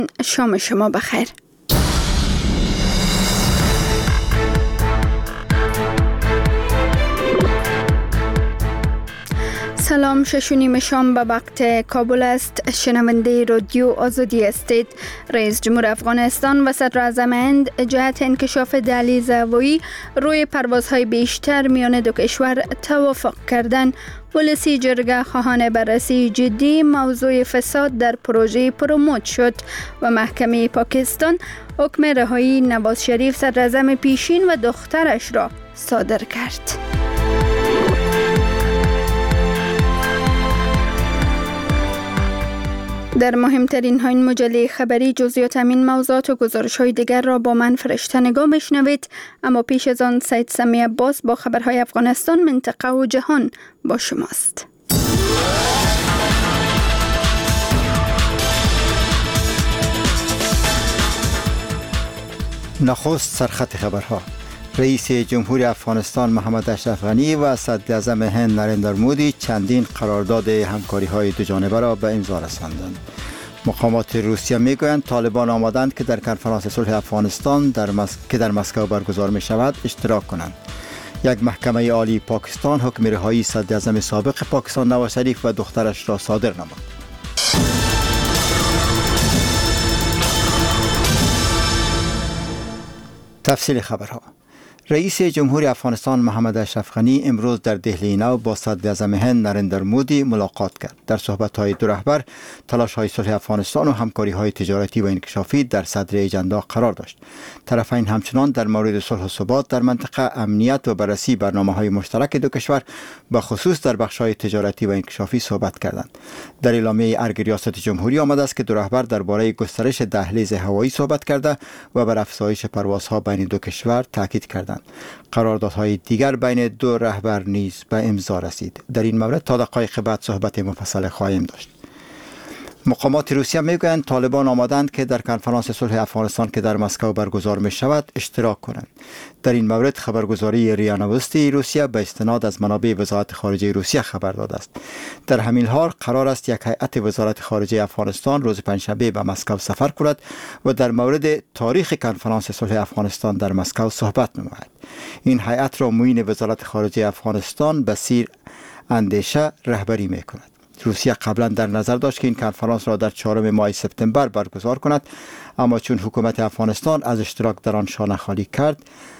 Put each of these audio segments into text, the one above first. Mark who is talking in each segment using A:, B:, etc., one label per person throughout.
A: شام شما بخیر. سلام، 6:30 شام به وقت کابل است. شنونده رادیو آزادی هستید. رئیس جمهور افغانستان و صدر اعظم هند جهت انکشاف دهلیز هوایی روی پروازهای بیشتر میان دو کشور توافق کردند. ولسی جرگه خواهان بررسی جدی موضوع فساد در پروژه پروموت شد و محکمه پاکستان حکم رهایی نواز شریف صدر اعظم پیشین و دخترش را صادر کرد. در مهمترین ها این مجله خبری جزئیات همین موضوعات و گزارش های دیگر را با من فرشته نگاه بشنوید. اما پیش از آن سید سمی عباس با خبرهای افغانستان، منطقه و جهان با شماست.
B: نخست سرخط خبرها. رئیس جمهور افغانستان محمد اشرف غنی و صدر اعظم هند نریندر مودی چندین قرارداد همکاری‌های دوجانبه را به امضا رساندند. مقامات روسیه میگویند طالبان آمادند که در کنفرانس صلح افغانستان در مسکو برگزار می شود اشتراک کنند. یک محکمه عالی پاکستان حکم رهایی صدر اعظم سابق پاکستان نواز شریف و دخترش را صادر نمود. تفصیل خبرها. رئیس جمهور افغانستان محمد اشرف غنی امروز در دهلی نو با صدر اعظم هند نریندر مودی ملاقات کرد. در صحبت‌های دو رهبر تلاش‌های صلح افغانستان و همکاری‌های تجارتی و انکشافی در صدر اجندا قرار داشت. طرفین همچنان در مورد صلح و ثبات در منطقه، امنیت و بررسی برنامه‌های مشترک دو کشور به خصوص در بخش‌های تجارتی و انکشافی صحبت کردند. در اعلامیه ارگ ریاست جمهوری آمده است که دو رهبر درباره گسترش دهلیز هوایی صحبت کرده و بر افزایش پروازها بین دو کشور تاکید کردند. قراردادهای دیگر بین دو رهبر نیز به امضا رسید. در این مورد تا دقایق بعد صحبت مفصل خواهیم داشت. مقامات روسیه میگویند طالبان آمادند که در کنفرانس صلح افغانستان که در مسکو برگزار می شود اشتراک کنند. در این مورد خبرگزاری ریا نوستی روسیه به استناد از منابع وزارت خارجه روسیه خبر داده است. در همین حال قرار است یک هیئت وزارت خارجه افغانستان روز پنجشنبه به مسکو سفر کند و در مورد تاریخ کنفرانس صلح افغانستان در مسکو صحبت نماید. این هیئت را معین وزارت خارجه افغانستان بصیر اندیشه رهبری می کند. روسیه قبلا در نظر داشت که این کنفرانس را در 4 ماه سپتامبر برگزار کند، اما چون حکومت افغانستان از اشتراک در آن شانه خالی کرد،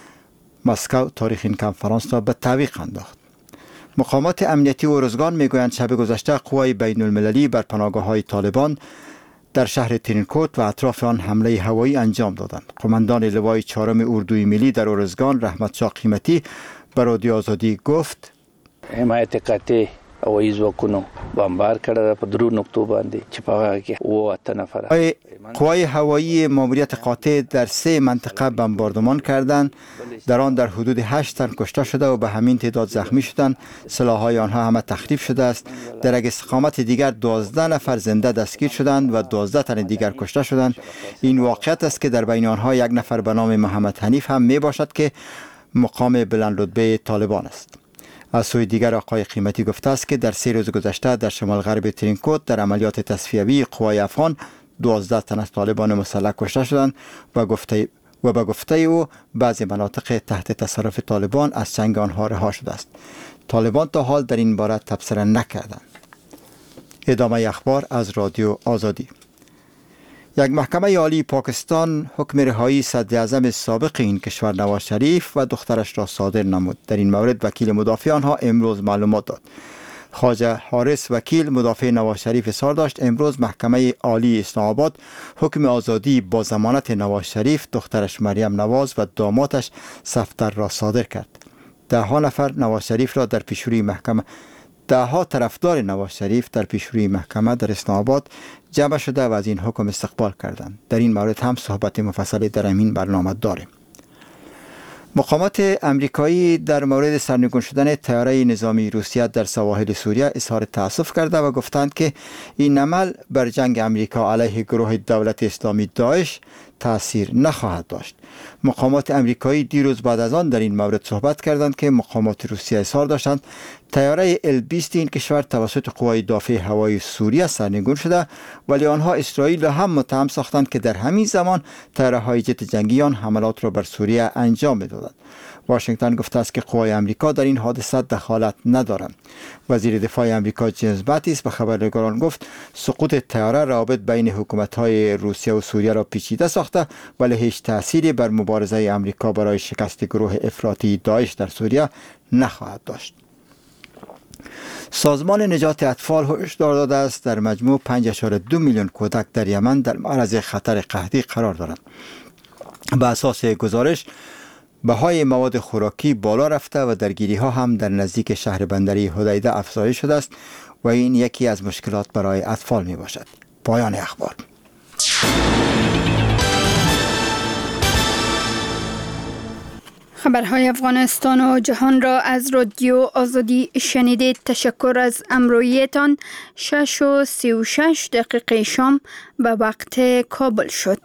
B: مسکو تاریخ این کنفرانس را به تعویق انداخت. مقامات امنیتی و ارزگان میگویند شب گذشته قوای بین المللی بر پناهگاه‌های طالبان در شهر ترینکوت و اطراف آن حمله هوایی انجام دادند. قماندان لوای 4 اردوی ملی در ارزگان رحمت شاه قیمتی به رادیو آزادی گفت:
C: حمایت قطعی هوایی ځواکونو بمبار کړه په درو نقطو باندې چې په هغه کې 8 نفر
B: قوای هوایی ماموریت قاطع در 3 منطقه بمباردمان کردند. در آن در حدود 8 تن کشته شده و به همین تعداد زخمی شدند. سلاح‌های آنها همه تخریب شده است. در یک استقامت دیگر 12 نفر زنده دستگیر شدند و 12 تن دیگر کشته شدند. این واقعیت است که در بین آنها یک نفر به نام محمد حنیف هم می باشد که مقام بلند رتبه طالبان است. از سوی دیگر آقای قیمتی گفته است که در 3 روز گذشته در شمال غرب ترینکوت در عملیات تصفیوی قوای افغان 12 تن از طالبان مسلح کشته شدند و به گفته او بعضی مناطق تحت تصرف طالبان از چنگ آنها رها شده است. طالبان تا حال در این باره تبصره نکردند. ادامه اخبار از رادیو آزادی. یک محکمه عالی پاکستان حکم رهایی صدر اعظم سابق این کشور نواز شریف و دخترش را صادر نمود. در این مورد وکیل مدافع آنها امروز معلومات داد. خواجه حارس وکیل مدافع نواز شریف اظهار داشت امروز محکمه عالی اسلام آباد حکم آزادی با ضمانت نواز شریف، دخترش مریم نواز و دامادش صفدر را صادر کرد. 10 نفر نواز شریف را در پیشروی محکمه 10 طرفدار نواز شریف در پیشروی محکمه در اسلام آباد جمع شده و از این حکم استقبال کردند. در این مورد هم صحبت مفصلی در این برنامه داریم. مقامات امریکایی در مورد سرنگون شدن طیاره نظامی روسیه در سواحل سوریه اظهار تأسف کرده و گفتند که این عمل بر جنگ امریکا علیه گروه دولت اسلامی داعش تأثیر نخواهد داشت. مقامات امریکایی دیروز بعد از آن در این مورد صحبت کردند که مقامات روسیه اظهار داشتند طیاره ال-20 این کشور توسط قوای دافع هوایی سوریه سرنگون شده، ولی آنها اسرائیل را هم متهم ساختند که در همین زمان طیاره‌های جت جنگی آن حملات را بر سوریه انجام می‌دادند. واشنگتن گفته است که قوای آمریکا در این حادثه دخالت ندارند. وزیر دفاع آمریکا جیمز ماتیس به خبرنگاران گفت سقوط طیاره روابط بین حکومت‌های روسیه و سوریه را پیچیده ساخته، ولی هیچ تأثیری بر مبارزه آمریکا برای شکست گروه افراطی داعش در سوریه نخواهد داشت. سازمان نجات اطفال هشدار داده است در مجموع 5.2 میلیون کودک در یمن در معرض خطر قحطی قرار دارند. به اساس گزارش بهای مواد خوراکی بالا رفته و درگیری ها هم در نزدیک شهر بندری حدیده افزایش شده است و این یکی از مشکلات برای اطفال می باشد. پایان اخبار.
A: خبرهای افغانستان و جهان را از رادیو آزادی شنیدید. تشکر از همراهیتان. 6:36 شام به وقت کابل شد.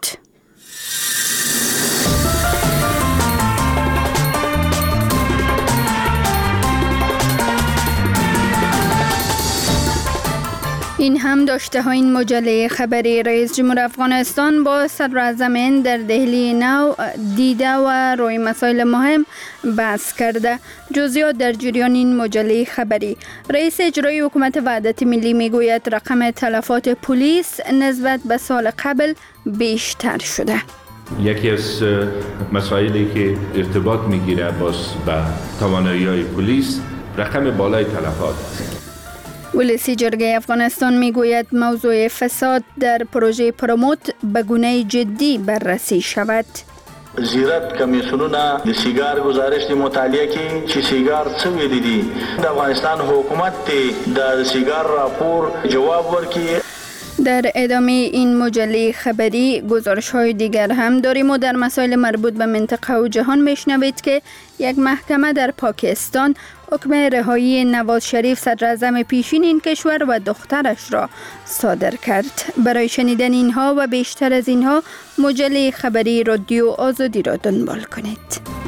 A: این هم داشته ها این مجله خبری. رئیس جمهور افغانستان با صدراعظم هند در دهلی نو دیده و روی مسائل مهم بحث کرده. جزئیات در جریان این مجله خبری. رئیس اجرایی حکومت وحدت ملی میگوید رقم تلفات پلیس نسبت به سال قبل بیشتر شده.
D: یکی از مسائلی که ارتباط میگیره با توانایی‌های پلیس رقم بالای تلفات.
A: ولسی جرگه افغانستان میگوید موضوع فساد در پروژه پروموت به گونه جدی بررسی شود.
E: زیرت کمیسیونونه د سیگار گزارش د مطالعه کې چې سیگار څه ویلي دي د افغانستان حکومت د سیگار راپور جواب ورکړي.
A: در ادامه این مجله خبری گزارش های دیگر هم داریم و در مسائل مربوط به منطقه و جهان میشنوید که یک محکمه در پاکستان حکم رهایی نواز شریف صدراعظم پیشین این کشور و دخترش را صادر کرد. برای شنیدن اینها و بیشتر از اینها مجله خبری رادیو آزادی را دنبال کنید.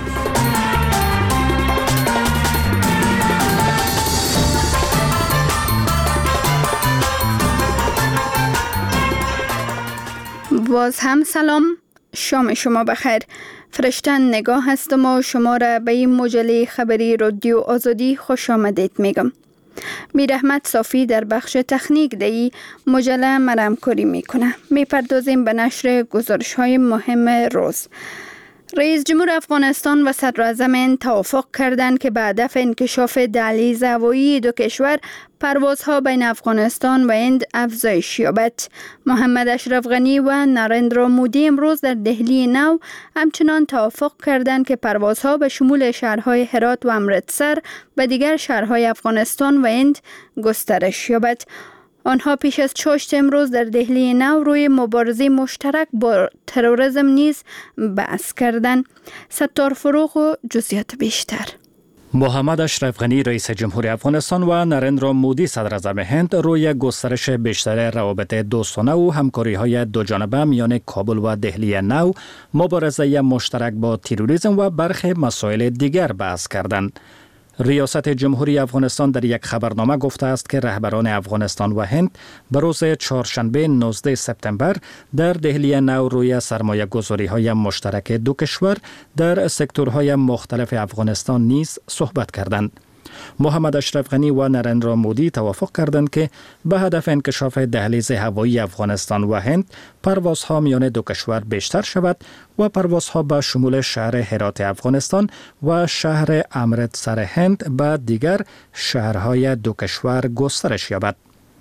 A: باز هم سلام، شام شما بخیر. فرشتن نگاه هستم و شما را به این مجله خبری رادیو آزادی خوش آمدید میگم. میر احمد صافی در بخش تکنیک دی مجله مرمکاری میکنه. میپردازیم به نشر گزارش های مهم روز. رئیس جمهور افغانستان و صدراعظم هند توافق کردند که به هدف انکشاف دهلیز هوایی دو کشور پروازها بین افغانستان و هند افزایش یابد. محمد اشرف غنی و نریندرا مودی امروز در دهلی نو همچنان توافق کردند که پروازها به شمول شهرهای هرات و امرتسر و دیگر شهرهای افغانستان و هند گسترش یابد. آنها پیش از چاشت امروز در دهلی نو روی مبارزه مشترک با تروریسم نیز بحث کردند. ستار فروغ و جزئیات بیشتر.
F: محمد اشرف غنی رئیس جمهور افغانستان و نریندرا مودی صدراعظم هند روی گسترش بیشتر روابط دوستانه و همکاری‌های دوجانبه میان کابل و دهلی نو، مبارزه مشترک با تروریسم و برخی مسائل دیگر بحث کردند. ریاست جمهوری افغانستان در یک خبرنامه گفته است که رهبران افغانستان و هند به روز چهارشنبه 19 سپتامبر در دهلی نو روی سرمایه گذاری های مشترک دو کشور در سکتورهای مختلف افغانستان نیز صحبت کردند. محمد اشرف غنی و نریندرا مودی توافق کردند که به هدف انکشاف دهلیز هوایی افغانستان و هند پروازها میان دو کشور بیشتر شود و پروازها به شمول شهر هرات افغانستان و شهر امرتسر هند به دیگر شهرهای دو کشور گسترش یابد.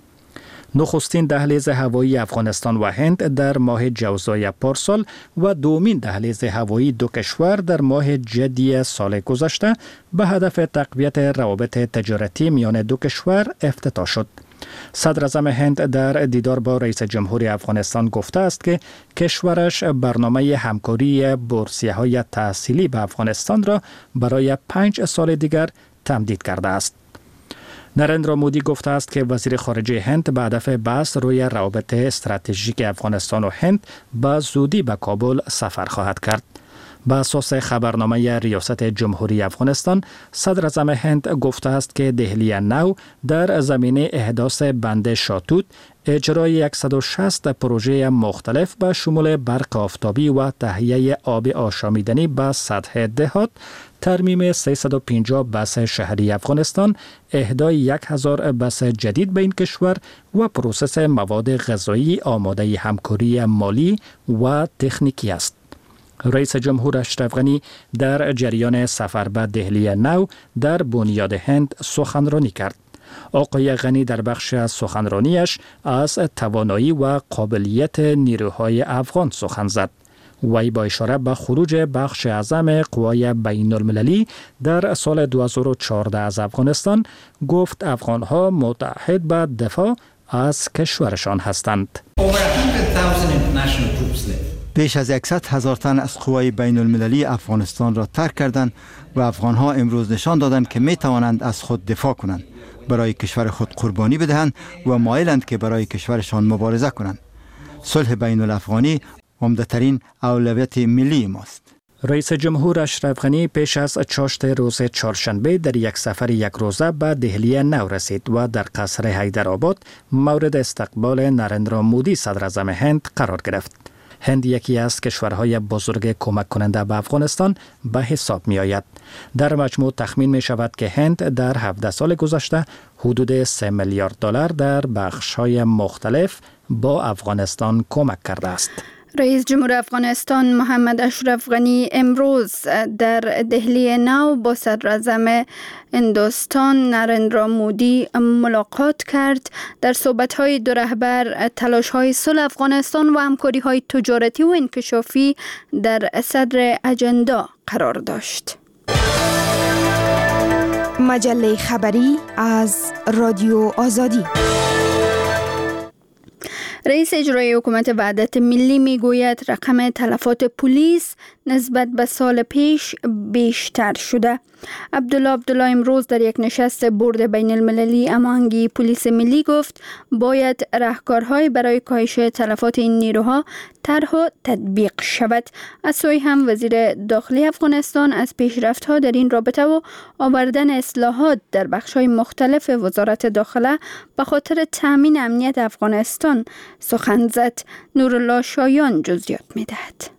F: نخستین دهلیز هوایی افغانستان و هند در ماه جوزای پارسال و دومین دهلیز هوایی دو کشور در ماه جدی سال گذشته به هدف تقویت روابط تجارتی میان دو کشور افتتاح شد. صدراعظم هند در دیدار با رئیس جمهور افغانستان گفته است که کشورش برنامه همکاری بورسیه‌های تحصیلی به افغانستان را برای 5 سال دیگر تمدید کرده است. نریندرا مودی گفته است که وزیر خارجه هند به هدف بحث روی روابط استراتژیک افغانستان و هند به زودی به کابل سفر خواهد کرد. به اساس خبرنامه ریاست جمهوری افغانستان، صدر اعظم هند گفته است که دهلی نو در زمینه احداث بند شاتوت، اجرای 160 پروژه مختلف به شمول برق آفتابی و تهیه آب آشامیدنی به سطح دهات، ترمیم 350 بس شهری افغانستان، اهدای 1000 بس جدید به این کشور و پروسس مواد غذایی آماده همکاری مالی و تکنیکی است. رئیس جمهور اشرف غنی در جریان سفر به دهلی نو در بنیاد هند سخنرانی کرد. آقای غنی در بخش از سخنرانیش از توانایی و قابلیت نیروهای افغان سخن زد. وی با اشاره به خروج بخش اعظم قوای بین المللی در سال 2014 از افغانستان گفت افغانها متحد به دفاع از کشورشان هستند.
B: بیش از 100,000 تن از قوای بین المللی افغانستان را ترک کردند و افغانها امروز نشان دادند که می توانند از خود دفاع کنند، برای کشور خود قربانی بدهند و مایلند که برای کشورشان مبارزه کنند. صلح بین الافغانی عمده‌ترین اولویت ملی ماست.
F: رئیس جمهور اشرف غنی پیش از چاشت روز چهارشنبه در یک سفر یک روزه به دهلی نو رسید و در قصر حیدرآباد مورد استقبال نریندرا مودی صدر اعظم هند قرار گرفت. هند یکی از کشورهای بزرگ کمک کننده به افغانستان به حساب می آید. در مجموع تخمین می شود که هند در 17 سال گذشته حدود 3 میلیارد دلار در بخش‌های مختلف با افغانستان کمک کرده است.
A: رئیس جمهور افغانستان محمد اشرف غنی امروز در دهلی نو با صدر اعظم هندوستان نریندرا مودی ملاقات کرد. در صحبت‌های دو رهبر تلاش‌های صلح افغانستان و همکاری‌های تجارتی و انکشافی در صدر اجندا قرار داشت.
G: مجله خبری از رادیو آزادی.
A: رئیس اجرایی حکومت وحدت ملی میگوید رقم تلفات پلیس نسبت به سال پیش بیشتر شده. عبدالله امروز در یک نشست بورد بین المللی هماهنگی پلیس ملی گفت باید راهکارهای برای کاهش تلفات این نیروها طرح و تطبیق شود. از سوی هم وزیر داخلی افغانستان از پیشرفت‌ها در این رابطه و آوردن اصلاحات در بخش‌های مختلف وزارت داخله به خاطر تامین امنیت افغانستان سخن زد. نورالله شایان جزئیات می‌دهد.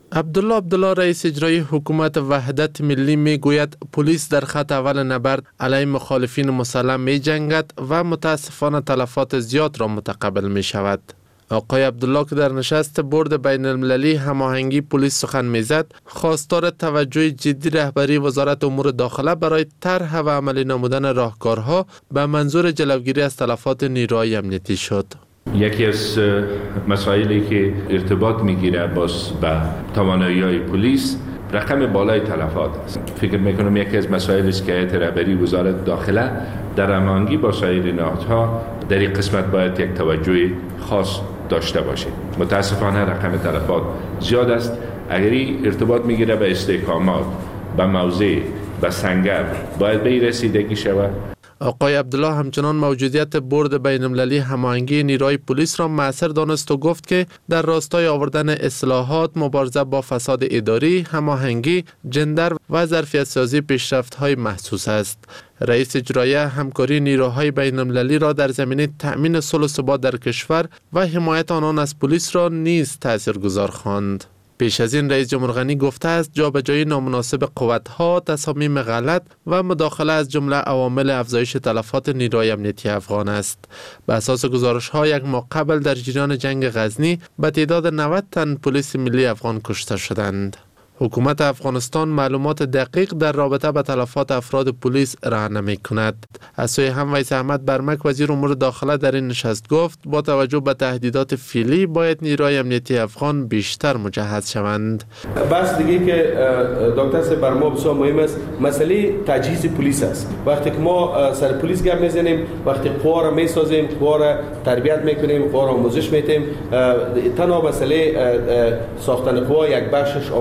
H: عبدالله رئیس اجرایی حکومت وحدت ملی می گوید پلیس در خط اول نبرد علیه مخالفین مسلح می جنگد و متاسفانه تلفات زیاد را متقبل می شود. آقای عبدالله که در نشست بورد بین المللی هماهنگی پلیس سخن می زد، خواستار توجه جدی رهبری وزارت امور داخله برای طرح و عملی نمودن راهکارها به منظور جلوگیری از تلفات نیروهای امنیتی شد.
D: یکی از مسائلی که ارتباط میگیره با توانایی‌های پلیس رقم بالای تلفات است. فکر میکنم یکی از مسائلی است که هیئت رهبری وزارت داخله در هماهنگی با سایر نهادها در این قسمت باید یک توجه خاص داشته باشه. متاسفانه رقم تلفات زیاد است. اگر این ارتباط میگیره به استحکامات، به موضع، به سنگر، باید به این رسیدگی شود.
H: آقای عبدالله همچنان موجودیت بورد بین المللی هماهنگی نیروهای پلیس را مؤثر دانست و گفت که در راستای آوردن اصلاحات، مبارزه با فساد اداری، هماهنگی، جندر و ظرفیت سازی پیشرفت‌های محسوس است. رئیس اجرایی همکاری نیروهای بین المللی را در زمینه تأمین صلح و ثبات در کشور و حمایت آنان از پلیس را نیز تاثیرگذار خواند. پیش از این رئیس جمهور غنی گفته است جابجایی نامناسب قوت‌ها، تصامیم غلط و مداخله از جمله عوامل افزایش تلفات نیروهای امنیتی افغان است. به اساس گزارش‌ها یک ماه قبل در جریان جنگ غزنی به تعداد 90 تن پلیس ملی افغان کشته شدند. حکومت افغانستان معلومات دقیق در رابطه با تلفات افراد پلیس ارائه نمی‌کند. از سوی هم ویس احمد برمک وزیر امور داخله در این نشست گفت با توجه به تهدیدات فعلی باید نیروهای امنیتی افغان بیشتر مجهز شوند.
I: بس دیگه که دکتر صاحب بر ما بسیار مهم است مسئله تجهیز پلیس است. وقتی که ما سر پلیس گپ میزنیم، وقتی قوا را میسازیم، قوا را تربیت میکنیم، قوا را آموزش میدیم، تنها مسئله ساختن قوا یک بخشش آموزش و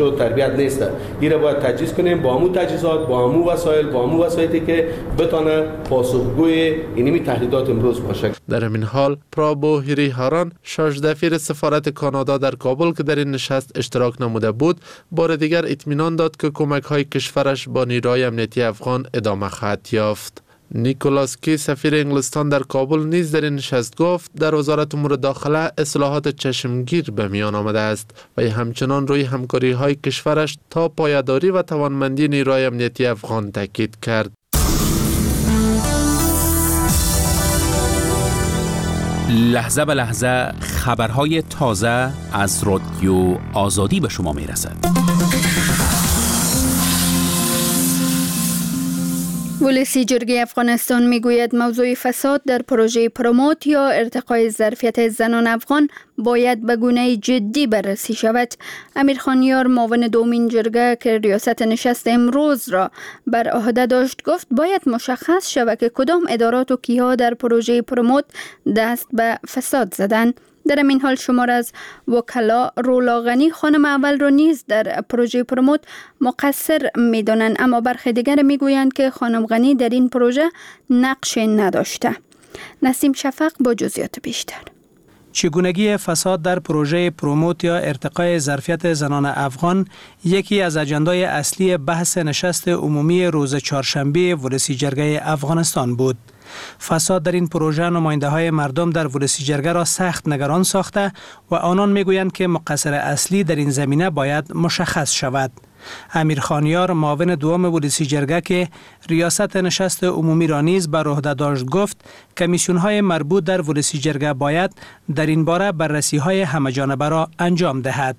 I: و تربیت نیست. این را باید تجهیز کنیم با همون تجهیزات، با همون وسایل، با همون وسایلی که بتونه پاسخگوی اینمی تهدیدات امروز باشه.
H: در همین حال پرابو هیریهاران شاژدفیر سفارت کانادا در کابل که در این نشست اشتراک نموده بود بار دیگر اطمینان داد که کمک‌های کشورش با نیروهای امنیتی افغان ادامه خواهد یافت. نیکولاس کی سفیر انگلستان در کابل نیز در این نشست گفت در وزارت امور داخله اصلاحات چشمگیر به میان آمده است و همچنان روی همکاری‌های کشورش تا پایداری و توانمندی نیروهای امنیتی افغان تاکید کرد.
J: لحظه به لحظه خبرهای تازه از رادیو آزادی به شما میرسد.
A: ولسی جرگه افغانستان میگوید موضوع فساد در پروژه پروموت یا ارتقای ظرفیت زنان افغان باید به گونه جدی بررسی شود. امیر خانیار معاون دومین جرگه که ریاست نشست امروز را بر عهده داشت گفت باید مشخص شود که کدام ادارات و کیها در پروژه پروموت دست به فساد زدند. در این حال شمار از وکلا رولا غنی خانم اول را نیز در پروژه پروموت مقصر می‌دانند، اما برخی دیگر میگویند که خانم غنی در این پروژه نقش نداشته. نسیم شفق با جزئیات بیشتر.
K: چگونگی فساد در پروژه پروموت یا ارتقای ظرفیت زنان افغان یکی از اجندای اصلی بحث نشست عمومی روز چهارشنبه ولسی جرگه افغانستان بود. فساد در این پروژه نماینده های مردم در ولسی جرگه را سخت نگران ساخته و آنان میگویند که مقصر اصلی در این زمینه باید مشخص شود. امیر خانیار معاون دوم ولسی جرگه که ریاست نشست عمومی را نیز بر عهده داشت گفت کمیسیون های مربوط در ولسی جرگه باید در این باره بررسی های همه‌جانبه را انجام دهد.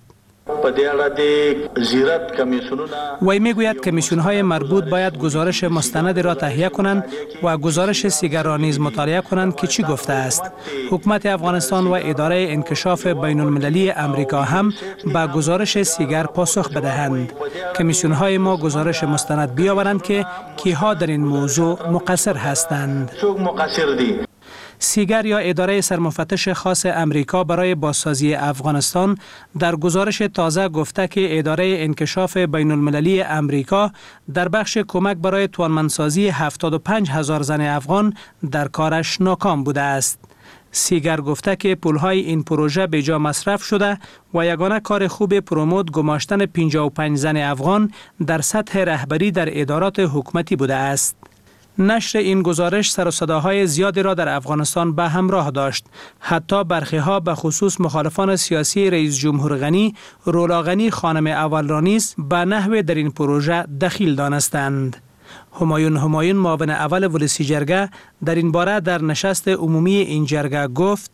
K: وی میگوید کمیسیون های مربوط باید گزارش مستند را تهیه کنند و گزارش سیگر را نیز مطالعه کنند که چی گفته است. حکومت افغانستان و اداره انکشاف بین المللی امریکا هم به گزارش سیگر پاسخ بدهند. کمیسیون های ما گزارش مستند بیاورند که کیها در این موضوع مقصر هستند. سیگر یا اداره سرمفتش خاص امریکا برای بازسازی افغانستان در گزارش تازه گفته که اداره انکشاف بین المللی امریکا در بخش کمک برای توانمندسازی 75,000 زن افغان در کارش ناکام بوده است. سیگر گفته که پولهای این پروژه به جا مصرف شده و یگانه کار خوب پروموت گماشتن 55 زن افغان در سطح رهبری در ادارات حکومتی بوده است. نشر این گزارش سر و صداهای زیادی را در افغانستان به همراه داشت. حتی برخی‌ها به خصوص مخالفان سیاسی رئیس جمهور غنی، رولا غنی خانم اول را نیز به نحو در این پروژه دخیل دانستند. همایون معاون اول ولسی جرگه در این باره در نشست عمومی این جرگه گفت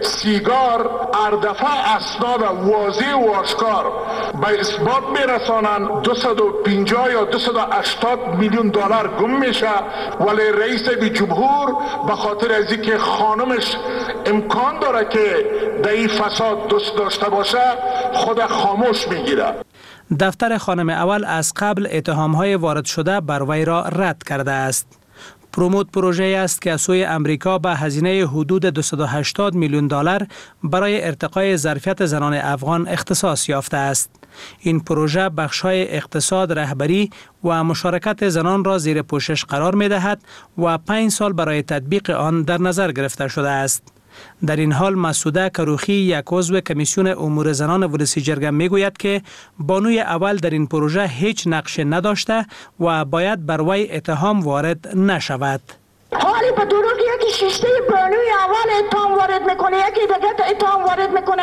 L: سیگار اردفع اسناد واضح و آشکار به اثبات میرسانند 250 یا 280 میلیون دلار گم میشه، ولی رئیس جمهور به خاطر از اینکه خانمش امکان داره که در این فساد دست داشته باشه خود خاموش میگیره.
K: دفتر خانم اول از قبل اتهام‌های وارد شده بر وی را رد کرده است. پروموت پروژه است که از سوی امریکا به هزینه حدود 280 میلیون دلار برای ارتقای ظرفیت زنان افغان اختصاص یافته است. این پروژه بخش‌های اقتصاد، رهبری و مشارکت زنان را زیر پوشش قرار می‌دهد و 5 سال برای تطبیق آن در نظر گرفته شده است. در این حال مسعوده کروخی یک عضو کمیسیون امور زنان ولسی جرگه میگوید که بانوی اول در این پروژه هیچ نقش نداشته و باید بر وی اتهام وارد نشود.
M: حالی به دروغ یکی شیشته بانوی اول اتهام وارد میکنه، یکی دیگر اتهام وارد میکنه.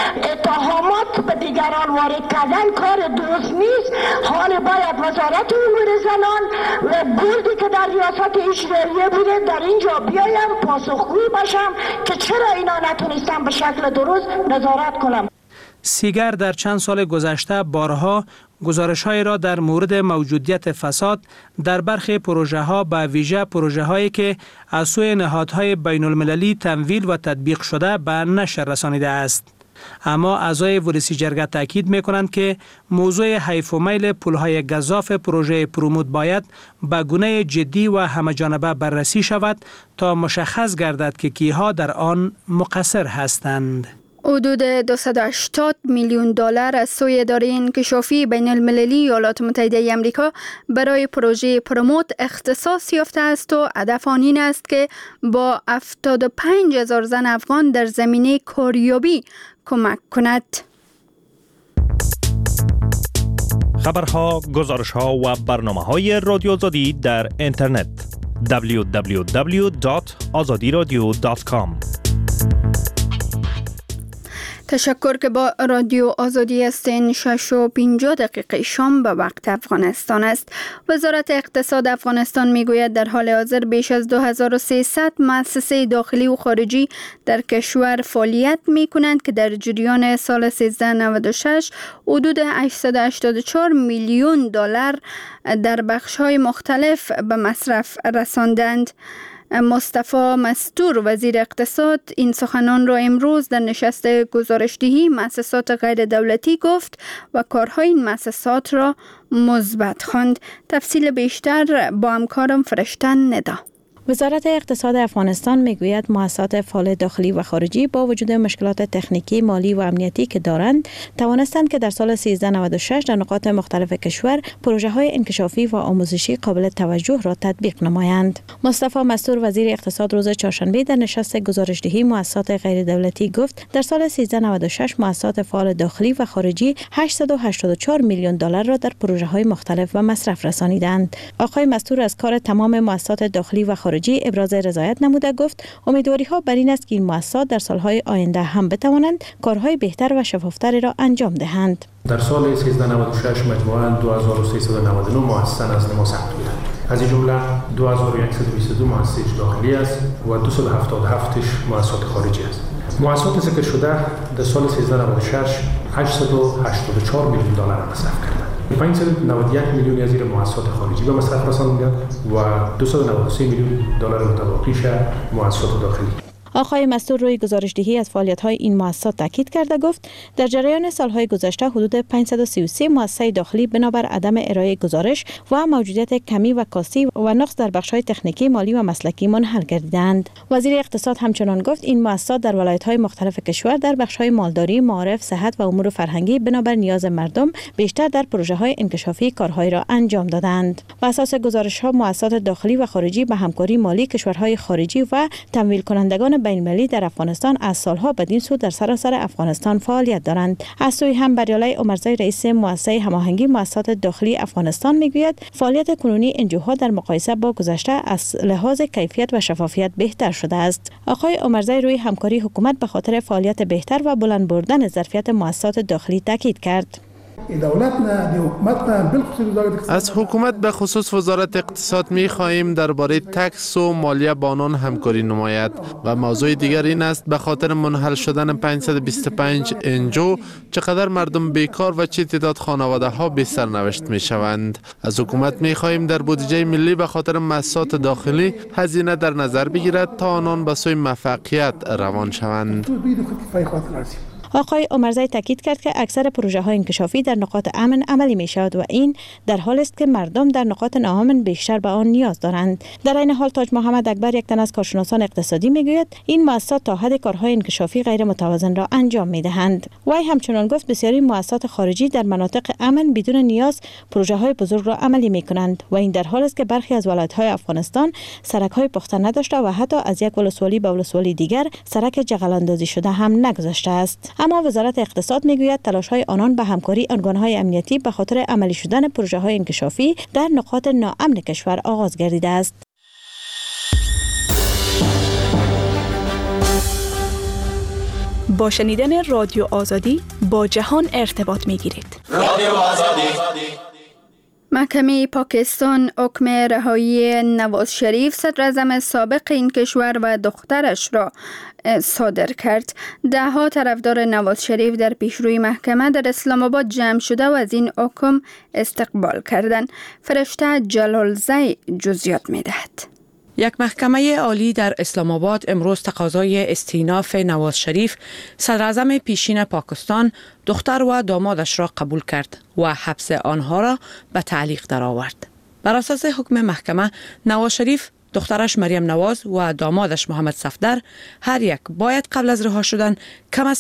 M: اتهامات به دیگران وارد کردن کار درست نیست. حالی باید وزارت امور زنان و بوردی که در ریاست اجراییه بوده در اینجا بیایم پاسخگوی باشم که چرا اینا نتونستم به شکل درست نظارت کنم.
K: سیگر در چند سال گذشته بارها گزارش‌های را در مورد موجودیت فساد در برخی پروژه‌ها به ویژه پروژه‌هایی که از سوی نهادهای بین‌المللی تمویل و تطبیق شده به نشر رسانیده است. اما اعضای ولسی جرگه تاکید می‌کنند که موضوع حیف و میل پول‌های گزاف پروژه پروموت باید به گونه جدی و همه‌جانبه بررسی شود تا مشخص گردد که کیها در آن مقصر هستند.
A: حدود 280 میلیون دلار از سوی اداره انکشافی بین المللی ایالات متحده آمریکا برای پروژه پروموت اختصاص یافته است و هدف آن این است که با 75,000 زن افغان در زمینه کاریابی کمک کند.
N: خبرها، گزارشها و برنامه‌های رادیو آزادی در اینترنت www.azadiradio.com.
A: تشکر که با رادیو آزادی هستین. 6:50 شام به وقت افغانستان است. وزارت اقتصاد افغانستان میگوید در حال حاضر بیش از 2300 مؤسسه داخلی و خارجی در کشور فعالیت می کنند که در جریان سال 1396 حدود 884 میلیون دلار در بخش‌های مختلف به مصرف رساندند. مصطفی مستور وزیر اقتصاد این سخنان را امروز در نشست گزارشدهی مؤسسات غیر دولتی گفت و کارهای این مؤسسات را مثبت خواند. تفصیل بیشتر با همکارم فرشتن ندا.
O: وزارت اقتصاد افغانستان میگوید مؤسسات فعال داخلی و خارجی با وجود مشکلات تکنیکی، مالی و امنیتی که دارند، توانستند که در سال 1396 در نقاط مختلف کشور پروژه‌های انکشافی و آموزشی قابل توجه را تطبیق نمایند. مصطفی مستور وزیر اقتصاد روز چهارشنبه در نشست گزارشدهی مؤسسات غیر دولتی گفت در سال 1396 مؤسسات فعال داخلی و خارجی 884 میلیون دلار را در پروژه‌های مختلف و مصرف رسانیدند. آقای مستور از کار تمام مؤسسات داخلی و خارجی ابراز رضایت نموده گفت امیدواری‌ها بر این است که این مؤسسات در سالهای آینده هم بتوانند کارهای بهتر و شفافتری را انجام دهند.
P: در سال 1396 مجموعاً 2399 مؤسسه نزد ما ثبت بودند. از این جمله 2122 مؤسسه داخلی است و 277 مؤسسات خارجی است. مؤسسات ذکر شده در سال 1396 884 میلیون دلار مصرف کردند. 591 میلیون از این مؤسسات خارجی به مصرف رساندند و 293 میلیون دلار متبقیش مؤسسات داخلی.
O: آقای مستور روی گزارشدهی از فعالیت‌های این مؤسسات تاکید کرده گفت در جریان سالهای گذشته حدود 533 مؤسسه داخلی بنابر عدم ارائه گزارش و موجودیت کمی و کاستی و نقص در بخش‌های تکنیکی، مالی و مسلکی منحل گردیدند. وزیر اقتصاد همچنان گفت این مؤسسات در ولایت‌های مختلف کشور در بخش‌های مالداری، معارف، صحت و امور فرهنگی بنابر نیاز مردم بیشتر در پروژه‌های انکشافی کارهای را انجام دادند. بر اساس گزارش‌ها مؤسسات داخلی و خارجی به همکاری مالی کشورهای خارجی و تمویل کنندگان بین‌المللی در افغانستان از سالها بدین سو در سراسر افغانستان فعالیت دارند. از سوی هم بریالای عمرزی رئیس مؤسسه هماهنگی مؤسسات داخلی افغانستان میگوید فعالیت کنونی انجوها در مقایسه با گذشته از لحاظ کیفیت و شفافیت بهتر شده است. آقای عمرزی روی همکاری حکومت به خاطر فعالیت بهتر و بلند بردن ظرفیت مؤسسات داخلی تاکید کرد.
H: از حکومت به خصوص وزارت اقتصاد می خواهیم درباره تکس و مالیه با آنان همکاری نماید و موضوع دیگر این است به خاطر منحل شدن 525 انجو چقدر مردم بیکار و چه تعداد خانواده ها بی سرنوشت می شوند. از حکومت می خواهیم در بودجه ملی به خاطر مؤسسات داخلی هزینه در نظر بگیرد تا آنان به سوی موفقیت روان شوند.
O: آقای عمرزی تاکید کرد که اکثر پروژه‌های انکشافی در نقاط امن عملی می‌شود و این در حالی است که مردم در نقاط ناامن بیشتر به آن نیاز دارند. در این حال تاج محمد اکبر یک تن از کارشناسان اقتصادی میگوید این مؤسسات تا حد کارهای انکشافی غیر متوازن را انجام می‌دهند. وی همچنان گفت بسیاری مؤسسات خارجی در مناطق امن بدون نیاز پروژه‌های بزرگ را عملی می‌کنند و این در حالی است که برخی از ولایت‌های افغانستان سرک‌های پخته نداشته و حتی از یک ولسوالی به ولسوالی دیگر سرک جغلاندازی شده هم نگذاشته است. اما وزارت اقتصاد میگوید تلاش‌های آنان به همکاری ارگان‌های امنیتی به خاطر عملی شدن پروژه‌های انکشافی در نقاط ناامن کشور آغاز گردیده است.
Q: با شنیدن رادیو آزادی با جهان ارتباط می‌گیرید. رادیو آزادی.
A: محکمه پاکستان حکم رهایی نواز شریف صدراعظم سابق این کشور و دخترش را صادر کرد. دهها طرفدار نواز شریف در پیشروی محکمه در اسلام آباد جمع شده و از این حکم استقبال کردند. فرشته جلالزی جزئیات می‌دهد.
R: یک محکمه عالی در اسلام آباد امروز تقاضای استئناف نواز شریف صدراعظم پیشین پاکستان، دختر و دامادش را قبول کرد و حبس آنها را به تعلیق درآورد. بر اساس حکم محکمه نواز شریف، دخترش مریم نواز و دامادش محمد صفدر هر یک باید قبل از رها شدن کم از کم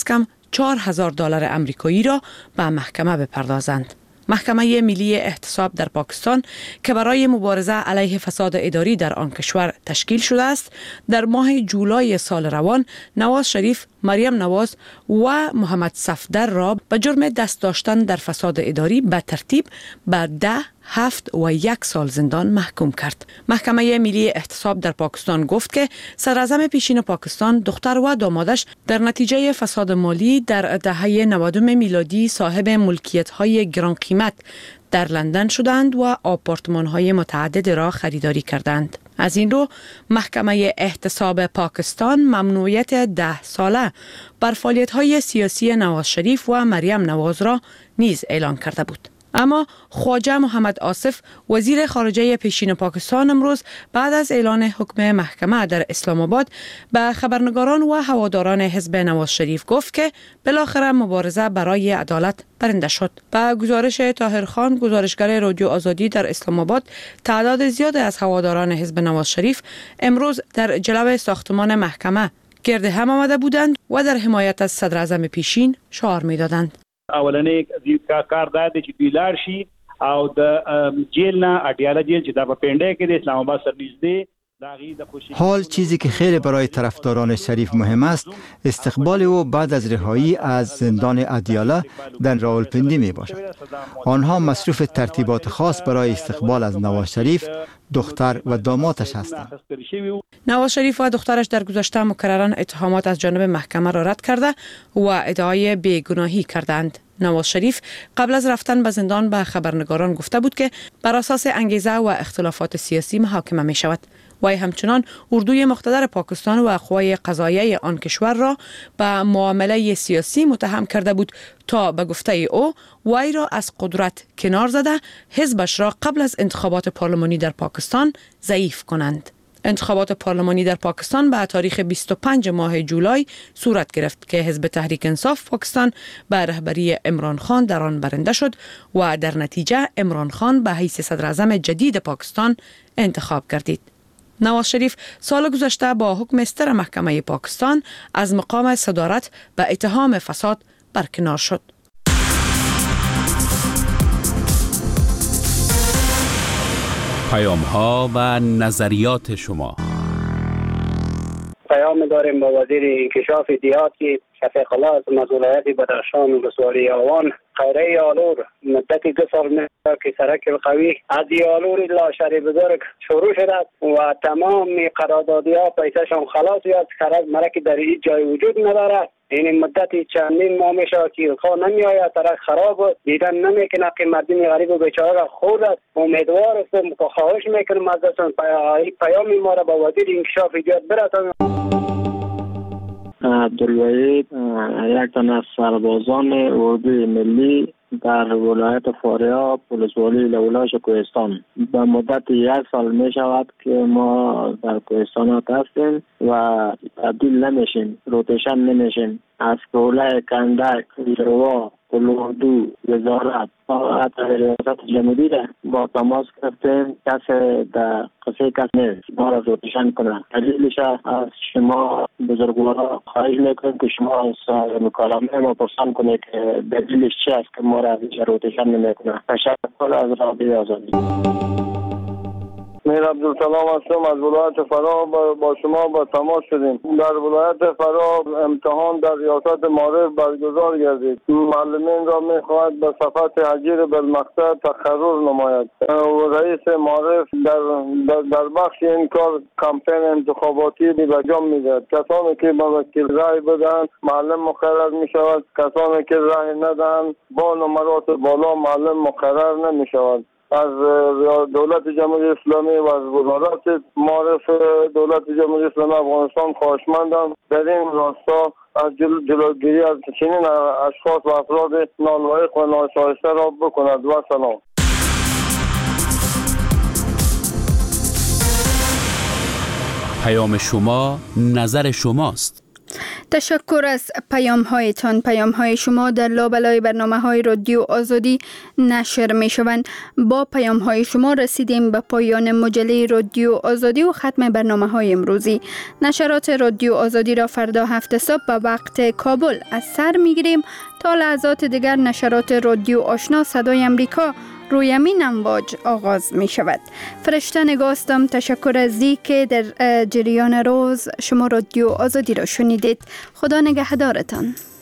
R: $4,000 امریکایی را به محکمه بپردازند. محکمه ملی احتساب در پاکستان که برای مبارزه علیه فساد اداری در آن کشور تشکیل شده است، در ماه جولای سال روان نواز شریف، مریم نواز و محمد صفدر را به جرم دست داشتن در فساد اداری به ترتیب به 10، 7 و 1 سال زندان محکوم کرد. محکمه ملی احتساب در پاکستان گفت که صدراعظم پیشین پاکستان، دختر و دامادش در نتیجه فساد مالی در دهه 90 میلادی صاحب ملکیت‌های گران قیمت در لندن شدند و آپارتمان‌های متعدد را خریداری کردند. از این رو محکمه احتساب پاکستان ممنوعیت 10 ساله بر فعالیت‌های سیاسی نواز شریف و مریم نواز را نیز اعلان کرده بود. اما خواجه محمد آصف، وزیر خارجه پیشین پاکستان، امروز بعد از اعلان حکم محکمه در اسلام آباد به خبرنگاران و هواداران حزب نواز شریف گفت که بالاخره مبارزه برای عدالت برنده شد. به گزارش طاهرخان، گزارشگر رادیو آزادی در اسلام آباد، تعداد زیادی از هواداران حزب نواز شریف امروز در جلو ساختمان محکمه گرد هم آمده بودند و در حمایت از صدراعظم پیشین شعار می‌دادند.
S: اولنې کار دا دی چې دوی لاړ شي او د جیل نه اډیاله جیل چې دا په پنډه کې د اسلام آباد سره نږدې.
B: حال چیزی که خیلی برای طرفداران شریف مهم است، استقبال او بعد از رهایی از زندان ادیاله در راولپندی می باشد. آنها مصروف ترتیبات خاص برای استقبال از نواز شریف، دختر و دامادش هستند.
R: نواز شریف و دخترش در گذشته مکررن اتهامات از جانب محکمه را رد کرده و ادعای بیگناهی کردند. نواز شریف قبل از رفتن به زندان به خبرنگاران گفته بود که بر اساس انگیزه و اختلافات سیاسی محاکمه می شود. وی همچنان اردوی مقتدر پاکستان و قوای قضاییه آن کشور را به معامله سیاسی متهم کرده بود تا به گفته او وی را از قدرت کنار زده حزبش را قبل از انتخابات پارلمانی در پاکستان ضعیف کنند. انتخابات پارلمانی در پاکستان به تاریخ 25 ماه جولای صورت گرفت که حزب تحریک انصاف پاکستان به رهبری عمران خان در آن برنده شد و در نتیجه عمران خان به حیث صدراعظم جدید پاکستان انتخاب گردید. نواز شریف سال گذشته با حکم استر محکمه پاکستان از مقام صدارت به اتهام فساد برکنار شد.
J: پیام‌ها و نظریات شما.
T: پیام داریم با وزیر انکشاف دیهات که شفیق الله از ولایت بدخشان و ولسوالی آوان خیره آلور مدت 2 سال که سرک القوی از آلور الا شهر بزرگ شروع شده و تمام قراردادی‌ها پیسه‌شان خلاص یاد کرد مرک در این جای وجود نداره. این مدت چندین ماه میشه که خواه نمی آید، طرح خراب دیدن نمیکنه که مردم غریب و بیچاره را خورد است. امیدوار هستم که خواهش میکنم از دستان پیامی ما را با وزیر انکشاف دیهات برسانید.
U: عبدالوحید، یک تن از سربازان اردوی ملی در ولایت فاریاب ولسوالی لولاش کوهستان به مدت 1 سال می شود که ما در کوهستان هستیم و تبدیل نمیشیم، روتیشن نمیشیم. از کوله کندک، روا، اردو، وزارت حتی ریاست جمهوری را با تماس گرفتیم، کسی در قصه کس نیست ما را روتیشن کنه. دلیلش از شما بزرگوارا خواهش میکنیم که شما از مکالمه ما پرسان کنید که دلیلش چی است که ما را روتیشن نمیکنه. تشکر از رادیو آزادی.
V: میر عبدالسلام هستم از ولایت فرا. با شما با تماس شدیم. در ولایت فرا امتحان در ریاست معارف برگزار گردید. معلمین را میخواهد به صفحه حجیر بالمقطع تقرر نماید. رئیس معارف در بخش این کار کمپین انتخاباتی انجام میدهد. کسانی که با وکیل رای بدهند معلم مقرر میشود، کسانی که رای ندهند با نمرات بالا معلم مقرر نمیشود. از دولت جمهوری اسلامی و از وزارت معارف دولت جمهوری اسلامی افغانستان خواهشمندم در این راستا از جلوگیری از چنین اشخاص و افراد نالایق و ناشایسته را بکند. و سلام.
J: پیام شما، نظر شماست.
A: تشکر از پیام هایتان. پیام های شما در لابلای برنامه های رادیو آزادی نشر می شوند. با پیام های شما رسیدیم به پایان مجله رادیو آزادی و ختم برنامه های امروزی. نشرات رادیو آزادی را فردا 7 صبح به وقت کابل از سر می گیریم. تا لحظات دیگر نشرات رادیو آشنا صدای امریکا روی امین امواج آغاز می شود. فرشته نگاستم. تشکر از که در جریان روز شما رادیو آزادی را شنیدید. خدا نگهدارتان.